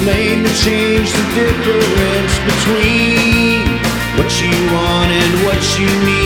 explain the change, the difference between what you want and what you need.